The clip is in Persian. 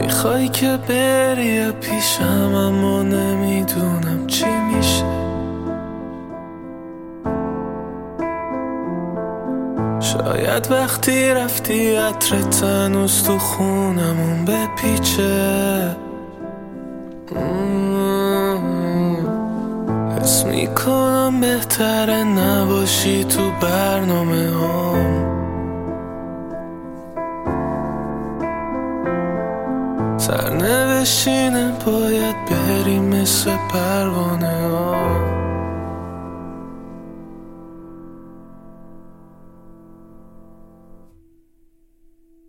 میخوای که بری پیشم اما نمیدونم چی میشه. شاید وقتی رفتی عطرت هنوز تو خونمون بپیچه. حس میکنم بهتره نباشی تو برنامه هم. سرنوشینه باید بریم مثل پروانه ها.